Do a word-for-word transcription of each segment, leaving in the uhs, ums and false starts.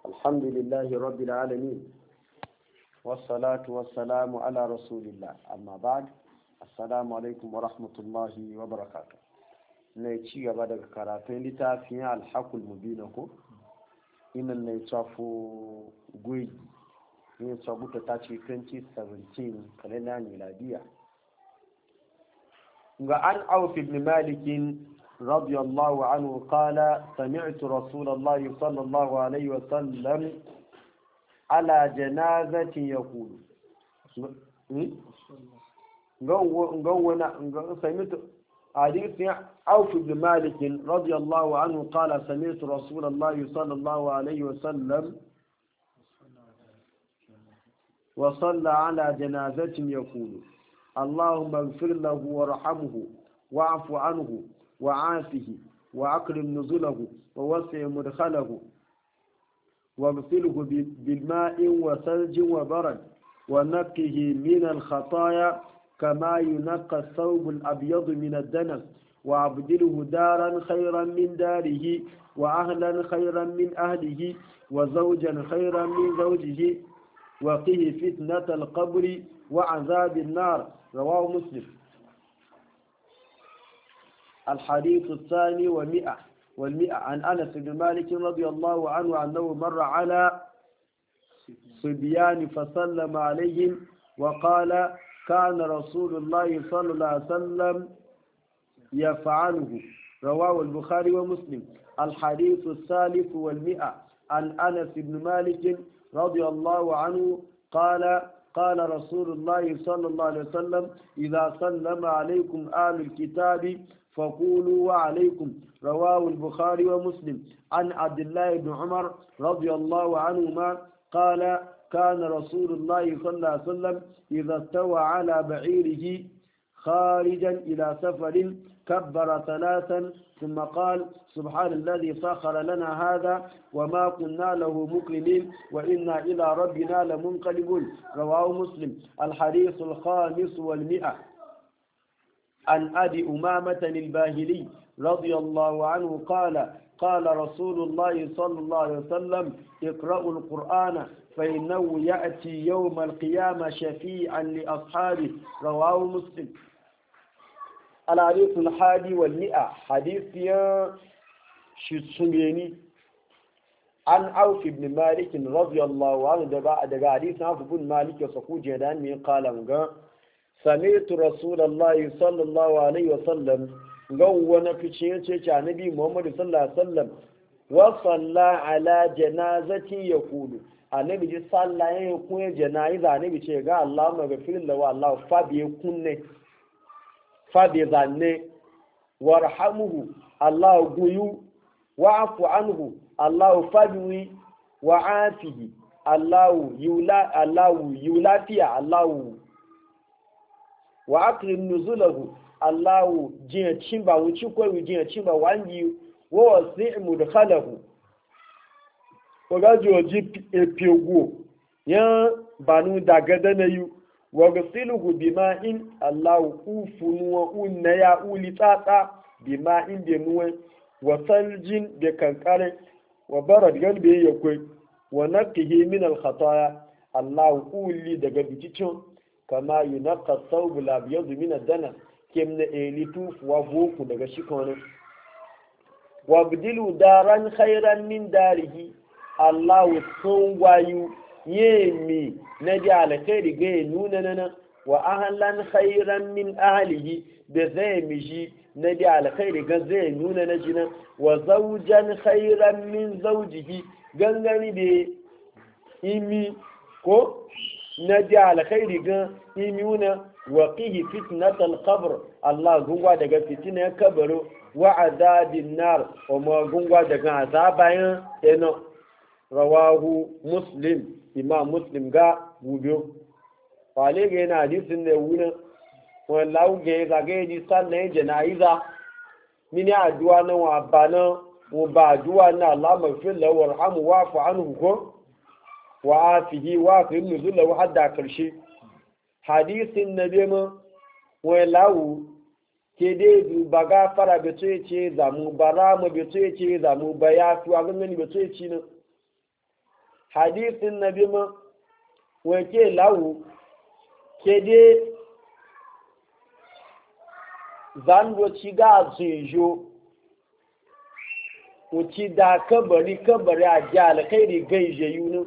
الحمد لله رب العالمين والصلاة والسلام على رسول الله أما بعد السلام عليكم ورحمة الله وبركاته نيتشي بعد كراتين لتافين الحق المبين ko ina ne tsafo gui ne tsabuta ta ce twenty seventeen kalenda miladiya ga an auf ibn malik رضي الله عنه قال سمعت رسول الله صلى الله عليه وسلم على جنازة يقول سمعت حديث عوف بن مالك رضي الله عنه قال سمعت رسول الله صلى الله عليه وسلم وصلى على جنازة يقول اللهم اغفر له وارحمه واعف عنه وعافه وأكرم نزله ووسع مدخله واغسله بالماء وثلج وبرد ونقه من الخطايا كما ينقى الثوب الأبيض من الدنس وأبدله دارا خيرا من داره وأهلا خيرا من أهله وزوجا خيرا من زوجه وقه فتنة القبر وعذاب النار رواه مسلم. الحديث الثاني والمئة والمئة عن أنس بن مالك رضي الله عنه أنه مر على صبيان فسلم عليهم وقال كان رسول الله صلى الله عليه وسلم يفعله رواه البخاري ومسلم. الحديث الثالث والمئة عن أنس بن مالك رضي الله عنه قال قال رسول الله صلى الله عليه وسلم إذا سلم عليكم آل الكتاب فقولوا وعليكم رواه البخاري ومسلم. عن عبد الله بن عمر رضي الله عنهما قال كان رسول الله صلى الله عليه وسلم إذا استوى على بعيره خارجا إلى سفر كبر ثلاثا ثم قال سبحان الذي سخر لنا هذا وما كنا له مقرنين وإنا إلى ربنا لمنقلبون رواه مسلم. الحديث الخامس والمئة عن أبي أمامة الباهلي رضي الله عنه قال قال رسول الله صلى الله عليه وسلم اقرأوا القرآن فإنه يأتي يوم القيامة شفيعا لأصحابه رواه مسلم. الحديث الحادي والمئة حديث يا شسميني عن عوف بن مالك رضي الله عنه دقا حديث عوف بن مالك يسقو جدان من قال سمعت رسول الله صلى الله عليه وسلم قونا في شيء نبي محمد صلى الله عليه وسلم وصلى على جنازة يقول النبي جي صلى يكون جنازة النبي جي قال اللهم اغفر له الله فبيكون فبيذنه وارحمه الله غيو واعف عنه الله فبوي وعافه الله يولا الله يولافيا الله wa akrim nuzulahu Allahu jiya cimba wuci ko jiya cimba wangi wa wasi' mudkhalahu ko gajo ji epiego ya banu daga danayu wa gasiluhu bima'in Allahu ufunu wa unna ya uli tsatsa bima'in bi nuwa wa saljin bi kankare wa barad galbi yakwai wa naqihi min al khataya Allahu uli daga bicicin kama yunaqqa thawb al-abyad min ad-dana kimna elitu wa boku daga shikonin wa bdilu daran khairan min darihi Allahu sunwayu yemi naji alkhairi ga nuna nana wa ahlan khairan min ahlihi da zai mishi naji alkhairi ga zai nuna na jina wa zawjan khairan min zawjihi gangani da imi ko na ji alkhairi ga imuna wa qihi fitnatal qabr Allah gungwa daga fitinar kabaro wa azabin nar wa ma gungwa daga azabayan eno rawahu muslim imam muslim ga gubiyo wale ga yana hadisin ne wuna wallahu ga ga ga ji sannan janaiza mini addu'a na wa bana wa ba addu'a na Allah maghfir lahu warhamu wa'fu anhu ko wa afihi wa fi nuzula wa hadda karshe hadisin nabi mu wai lawu ke dai ba gafara be to yace zamu bara mu be to yace zamu ba ya fi wa ganin be to yace ne hadisin nabi ma wake lawu ke dai zango ci ga zujo wuci da kabari kabari a ji alkhairi gaije yunin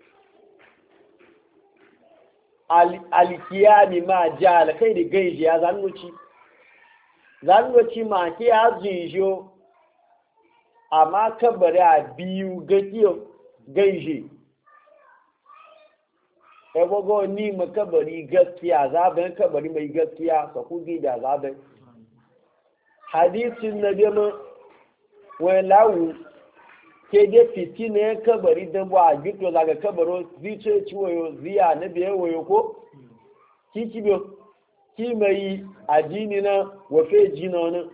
alkiyami ma ji alkhairi gaije ya zango ci zango ci ma ke ya zujo amma kabari a biyu gajiyo gaije ebogo ni makabari gaskiya zaben kabari mai gaskiya ka kugi da zaben hadisin na biyu wani lawu ke da fiti ne kabari don ba a gito zaga kabaro zice ci wayo ziya na biye wayo ko kiki biyo ki mai ajini na wafe jina wani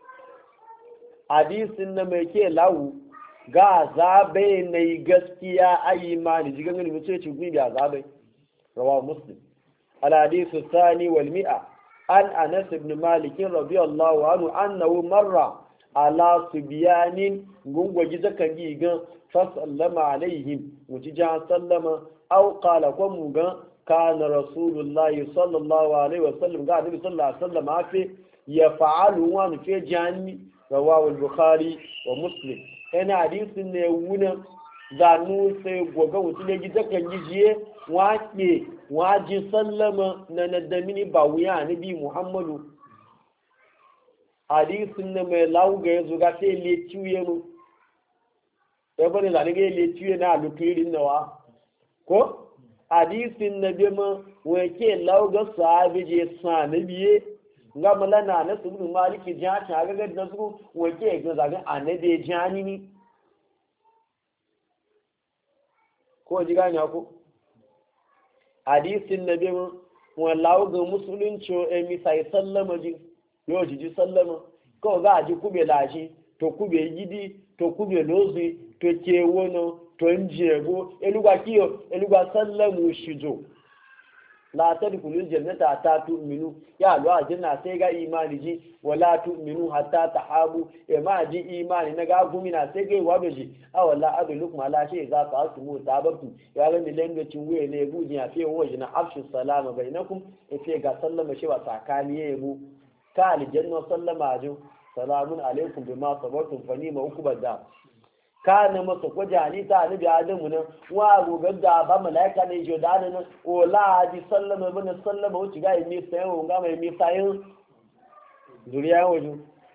hadisin na mai ke lawu ga zabe na yi gaskiya a yi mani jigan gani mutu ci gwi da zabe rawa muslim al-hadithu الثاني والمئة عن أنس بن مالك رضي الله عنه أنه مر على صبيان غنغو جزكا جيغا فسلم عليهم وتجا سلم أو قال قمغا كان رسول الله صلى الله عليه وسلم قال النبي صلى الله عليه وسلم عافي يفعل وان في جاني رواه البخاري ومسلم هنا حديث نيونا zanu sai goga wuce ne gida kan gijiye waƙe waji sallama na nadamini ba wuya na bi muhammadu hadisin na mai lauga ya zuga sai le ciye mu ya bane zane ga le ciye na lukirin nawa ko hadisin na bi ma wake lauga sahabi je sa na biye nga malana na su bin maliki jiha ta ga ga su wake ga zaga annabi jani ni ko ji gani ko hadisin nabi mu wallahu ga musulunci e mi sai sallama ji yo ji ji sallama ko ga ji kube lashi to kube gidi to kube lozi to ke wono to njego elugwa kiyo elugwa sallamu shijo la tadkhulul jannata ta tu'minu ya lo aljanna sai ga imani ji wala tu'minu hatta tahabu e ma ji imani na ga gumina sai ga wado ji a wala aduluk ma la shi za ka su mu tabatu ya ga mi lenge cin wuye ne gudi ya fi waje na afshu salama bainakum e sai ga sallama shi wa tsakani ya yabo ka aljanna sallama ju salamun alaikum bima sabartum fa ni ma ukubada kana masa kwajani ta annabi adamu nan wa gogar da ba malaika ne jodana nan o la di sallama bin sallama wuci ga yi sai o ga mai mi sayin duriya waju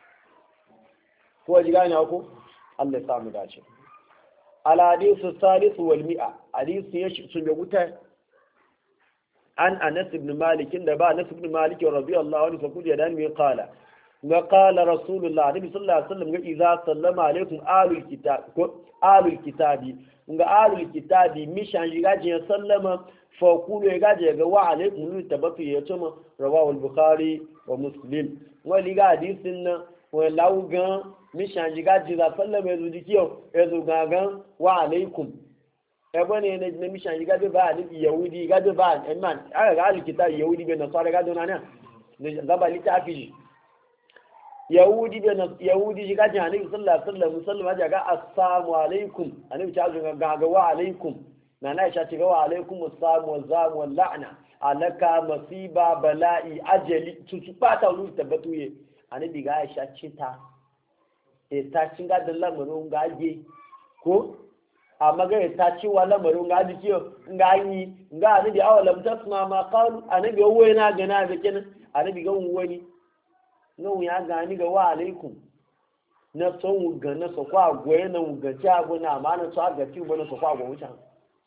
ko ji gani ko Allah ya samu dace al hadithu thalith wal mi'a hadithu ya shi sun guta an Anas ibn Malik da ba Anas ibn Malik radiyallahu anhu fa kuje dan mi qala وقال رسول الله النبي صلى الله عليه وسلم إذا سلم عليكم آل الكتاب آل الكتاب nga alul kitabi mishan yigaje ya sallama fa kulu yigaje ga wa alaikum tabatu ya tuma rawahu al-bukhari wa muslim wa liga hadisin na wa laugan mishan yigaje da sallama yazo dikiyo yazo gagan wa alaikum e bane ne ne mishan yigaje ba ni yahudi yigaje ba man aga ga alul kitabi yahudi be na sare ga donana ne zaba litafi yahudi da yahudi shiga jin annabi sallallahu alaihi wasallam musallama ja ga assalamu alaikum annabi ta zo ga ga wa alaikum na na isha ce ga wa alaikum assalamu wa zam wa la'na alaka masiba bala'i ajali tutu pata lu tabbatu ye annabi ga isha cinta e ta cinga da lamarin ga je ko amma ga ta ci wa lamarin ga ji kiyo ga yi ga annabi awalam tasma ma qalu annabi wai na ga na ga kenan annabi ga wani nan ya gani ga wa alaikum na son ga na so kwa goye na gaci abu na ma na so ga ci ba na so kwa goye wucin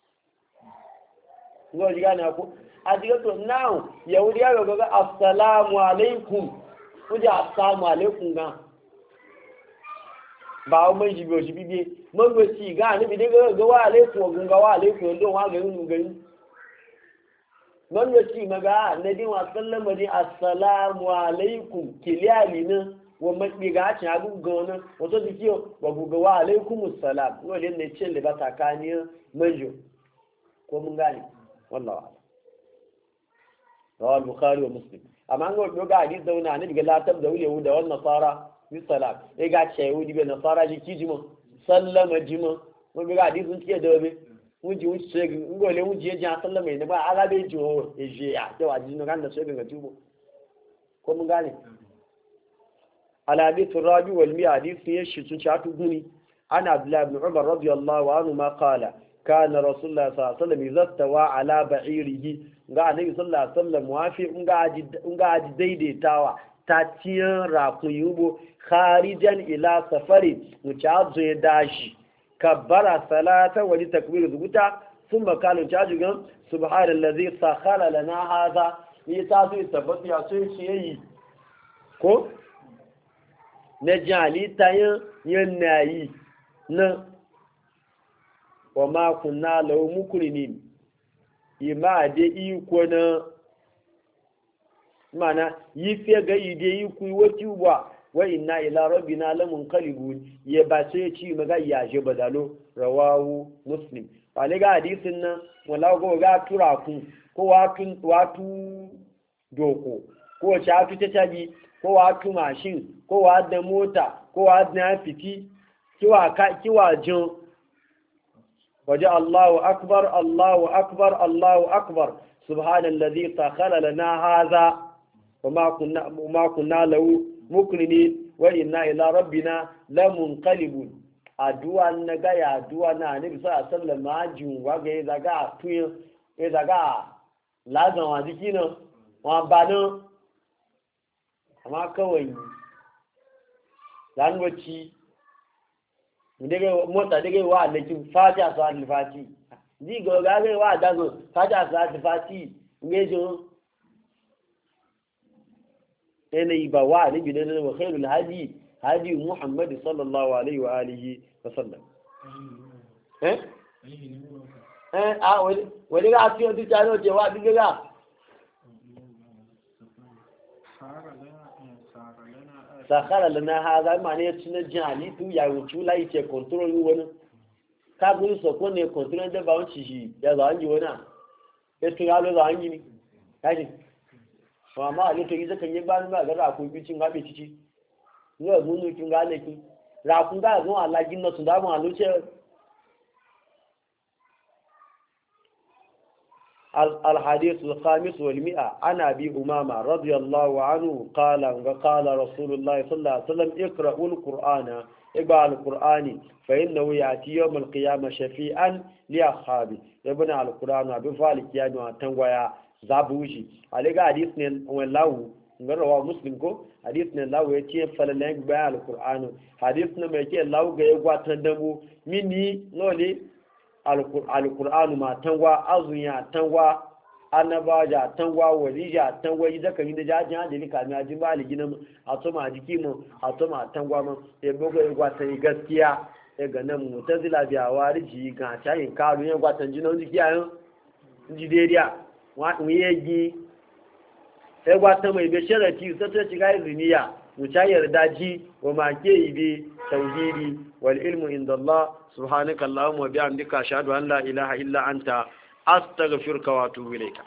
ngo ji gani ko a diga to now yahudi ya ga assalamu alaikum kuja assalamu alaikum ga ba o mai jibo ji bibi mun go ci ga ni bi daga ga wa alaikum ga wa alaikum don wa ga mun gani wanda ci maga na din wa sallama din assalamu alaikum kiliyali nan wa mabi ga ci agu gona wato dikiyo wa guga wa alaikum assalam wanda ne ce le ba takani manjo ko mun gane wallahi rawal bukhari wa muslim amma ngo do ga hadith da wani annabi ga latab da wuli da wannan nasara bi salam e ga ce yahudi be nasara ji kijimo sallama jima mun ga hadith sun ce da be wuji wuji sai ngole wuji ya jan sallah mai ba ala bai jo eje ya da waji no kan da sai ga tubo ko mun gane al-hadith ar-rabi wal mi'a hadith ya shi sun ci atu guni ana abdullah ibn umar radiyallahu anhu ma qala kana rasulullah sallallahu alaihi wasallam izastawa ala ba'irihi ga annabi sallallahu alaihi wasallam wafi nga aji nga aji daidaitawa ta ciyan rakun yubo kharijan ila safari mutazo ya dashi kabbara salata wani takbir zubuta sun makalin cajigan subhanallazi sakhara lana hadha ni ta su tabbata ya sai shi yayi ko na jali tayin yanayi na wa ma kunna lahu mukrinin ima de iko na mana yi fe ga ide yi ku wati wa wa inna ila rabbina lamunqalibun ya ba sai ci maga ya je badalo rawahu muslim wale ga hadisin nan wala go ga tura ku ko watu watu doko ko cha tu ta tabi ko watu mashin ko wa da mota ko wa da fiti kiwa ka kiwa jin waje Allahu akbar Allahu akbar Allahu akbar subhanallazi sakhara lana hadha wama kunna wama kunna lahu mukrinin wa inna ila rabbina lamunqalibun aduwa na ga ya aduwa na nabi sallallahu alaihi wasallam majin wa ga daga tuyin e daga lazan wa dikino wa bana amma kawai dan waci daga mota daga wa lakin fatiha sa al-fati di go ga ga wa dago fatiha sa al-fati ngejo ene iba wa ni bi da wa khairul hadi hadi muhammad sallallahu alaihi wa alihi wa sallam eh eh a wani wani ga tiyo ti jaro je wa diga ga sakhara lana hadha mane ya tuna jali tu ya wucu lai ce control wani ka gun so ko ne control da ba wuci shi ya za anji wana ya tura lo za anji ni kaji wa ma ale to yi zakan yi ba ba ga ra ko bi cin gabe cici ni o munu tun ga ne ki ra kun ga gun alaji na sun da mu alu ce الحديث الخامس والمئة عن أبي أمامة رضي الله عنه قال قال رسول الله صلى الله عليه وسلم اقرأوا القرآن اقرأوا القرآن فإنه يأتي يوم القيامة شفيعا لأصحابه يبنى على القرآن بفعل كيانو تنويا زابوشي عليك حديثنا والله رواه مسلم كو حديثنا الله يتي فلنك بيان القرآن حديثنا ما يتي الله يقوى تندمو مني نولي alkur'anu ma tangwa azunya tangwa annabaja tangwa walija tangwa yi zaka yi da jajin hadili kami a jin bali gina a tuma jiki mu a tuma tangwa mu ya buga ya gwata yi gaskiya ya ga nan mutazila biya wariji ga shayin karu ya gwata jinan jiki a yin jideriya mu yi ya gwata mai bai sharati sai ta shiga iziniya mu ta yarda ji wa ma ke yi bi tauhidi wal ilmu inda Allah subhanaka Allahumma wa bihamdika ashhadu an la ilaha illa anta astaghfiruka wa atubu ilayka